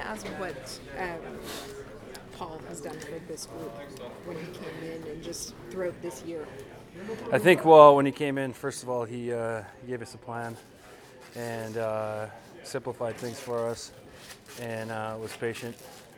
ask what Paul has done for this group when he came in and just throughout this year. I think, well, when he came in, first of all, he gave us a plan and simplified things for us and was patient.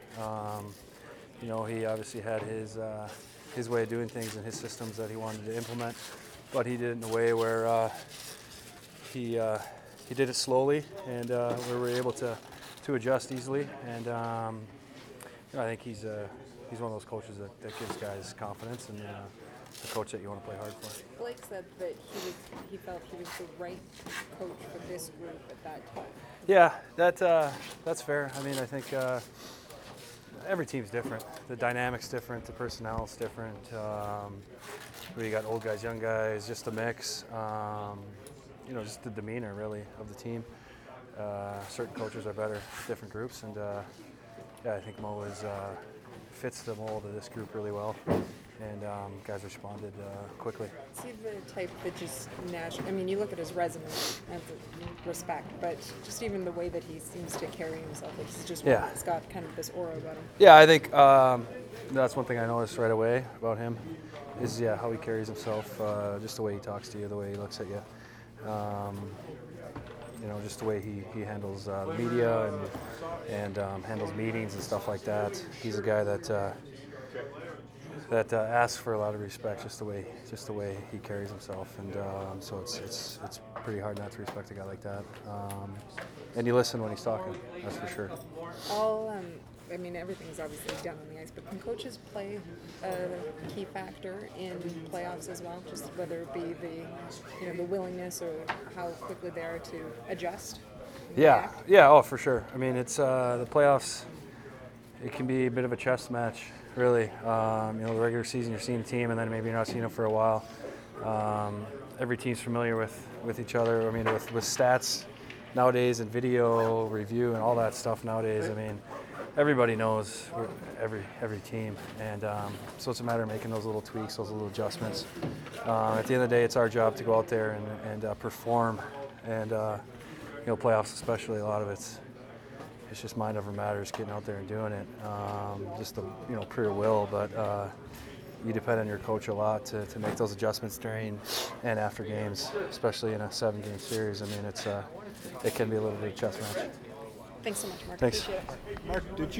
He obviously had his way of doing things and his systems that he wanted to implement, but he did it in a way where he did it slowly and we were able to adjust easily. And I think he's one of those coaches that gives guys confidence and the coach that you want to play hard for. Blake said that he felt he was the right coach for this group at that time. Yeah, that's fair. I mean, I think every team's different. The dynamic's different. The personnel's different. We got old guys, young guys, just a mix. Just the demeanor really of the team. Certain coaches are better at different groups, and I think Mo fits the mold of this group really well. And guys responded quickly. Is he the type that just naturally, I mean, you look at his resume, I have to respect, but just even the way that he seems to carry himself, like he's just one that's got kind of this aura about him. Yeah, I think that's one thing I noticed right away about him is, how he carries himself, just the way he talks to you, the way he looks at you. Just the way he handles the media and handles meetings and stuff like that. He's a guy that asks for a lot of respect, just the way he carries himself, and so it's pretty hard not to respect a guy like that. And you listen when he's talking, that's for sure. Everything's obviously done on the ice, but can coaches play a key factor in playoffs as well? Just whether it be the willingness or how quickly they are to adjust. Yeah, oh for sure. I mean, it's the playoffs. It can be a bit of a chess match, really. The regular season you're seeing the team, and then maybe you're not seeing them for a while. Every team's familiar with each other. I mean, with stats nowadays and video review and all that stuff nowadays. I mean, everybody knows every team, and so it's a matter of making those little tweaks, those little adjustments. At the end of the day, it's our job to go out there and perform, and playoffs especially, a lot of it's just mind over matters, getting out there and doing it. Just the pure will, but you depend on your coach a lot to make those adjustments during and after games, especially in a 7-game series. I mean, it can be a little bit of a chess match. Thanks so much, Mark. Thanks. Appreciate it. Mark, did you